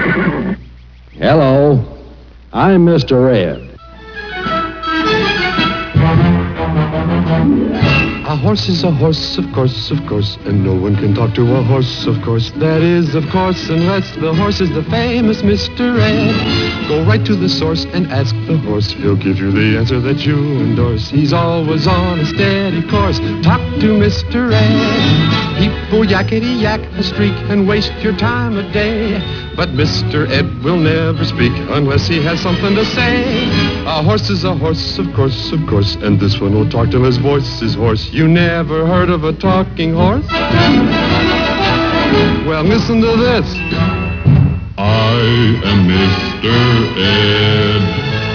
Hello, I'm Mr. Ed. A horse is a horse, of course, and no one can talk to a horse, of course. That is, of course, unless the horse is the famous Mr. Ed. Go right to the source and ask the horse. He'll give you the answer that you endorse. He's always on a steady course. Talk to Mr. Ed. People yakety yak a streak and waste your time a day. But Mr. Ed will never speak unless he has something to say. A horse is a horse, of course, and this one will talk till his voice is hoarse. You never heard of a talking horse? Well, listen to this. I am Mr. Ed.